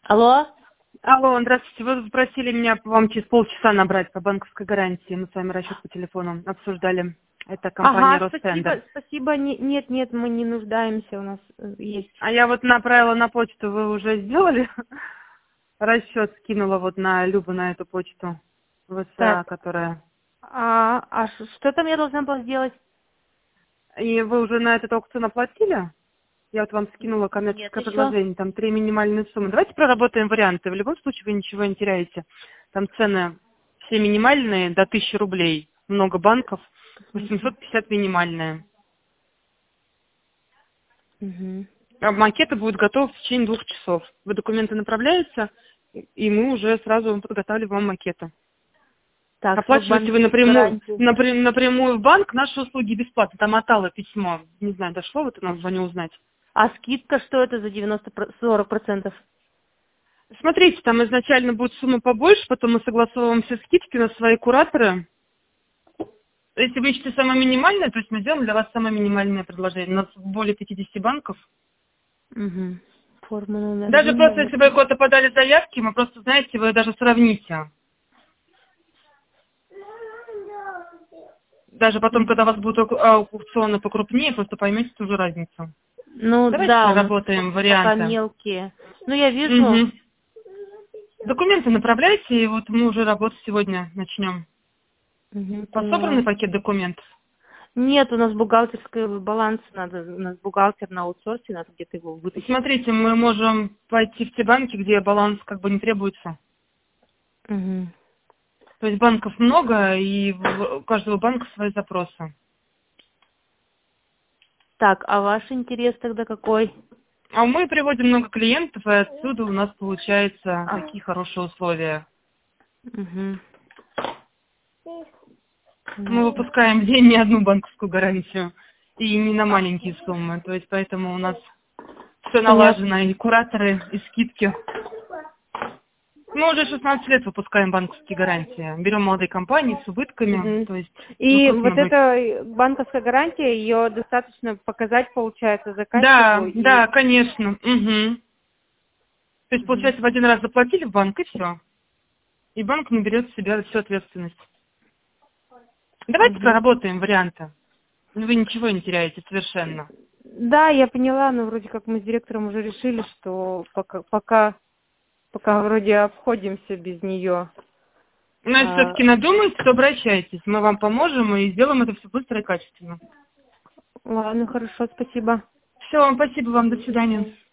Алло? Алло, здравствуйте. Вы просили меня вам через полчаса набрать по банковской гарантии. Мы с вами расчет по телефону обсуждали. Это компания Ага, Ростендер. спасибо. Нет, мы не нуждаемся, у нас есть. А я вот направила на почту, вы уже сделали? Расчет скинула вот на Любу, на эту почту. ВСА, Так, которая... что там я должна была сделать? И вы уже на этот аукцион оплатили? Я вот вам скинула Нет, коммерческое еще. предложение, там 3 минимальные суммы. Давайте проработаем варианты. В любом случае вы ничего не теряете. Там цены все минимальные, до 1000 рублей. Много банков. 850 минимальная. Угу. А макеты будут готовы в течение 2 часов. Вы документы направляете, и мы уже сразу подготавливаем вам макеты. Так, срок Оплачиваете вы банковской напрямую, гарантии. напрямую в банк, наши услуги бесплатно. Там отало письмо. Не знаю, дошло вот у нас, звоню узнать. А скидка что это за 40%? Смотрите, там изначально будет сумма побольше, потом мы согласовываем все скидки на свои кураторы. Если вы ищете самое минимальное, то есть мы делаем для вас самое минимальное предложение. У нас более 50 банков. Угу. Форма номер Даже один, просто, номер если вы два. куда-то подали заявки, мы просто, знаете, вы даже сравните. Даже потом, когда у вас будут аукционы покрупнее, просто поймете уже разницу. Ну Давайте да, у нас проработаем пока варианты. мелкие. Ну я вижу. Угу. Документы направляйте, и вот мы уже работу сегодня начнем. Угу, У вас собранный поняла. пакет документов? Нет, у нас бухгалтерский баланс надо, у нас бухгалтер на аутсорсе, надо где-то его вытащить. Смотрите, мы можем пойти в те банки, где баланс как бы не требуется. Угу. То есть банков много, и у каждого банка свои запросы. Так, а ваш интерес тогда какой? А мы приводим много клиентов, и отсюда у нас получаются А, такие хорошие условия. угу. Мы выпускаем в день не одну банковскую гарантию, и не на маленькие суммы. То есть поэтому у нас все Понятно. налажено, и кураторы, и скидки. Мы уже 16 лет выпускаем банковские гарантии. Берем молодые компании с убытками, Мгм. то есть И вот выпускаем быть. эта банковская гарантия, ее достаточно показать, получается, заказчику Да, и... да, конечно. Угу. То есть, Мгм. получается, в один раз заплатили в банк, и все. И банк не берет в себя всю ответственность. Давайте Мгм. проработаем варианты. Вы ничего не теряете совершенно. Да, я поняла, но вроде как мы с директором уже решили, что пока вроде обходимся без нее. Но если все-таки надумаете, то обращайтесь. Мы вам поможем и сделаем это все быстро и качественно. Ладно, хорошо, спасибо. Все, спасибо вам, до свидания.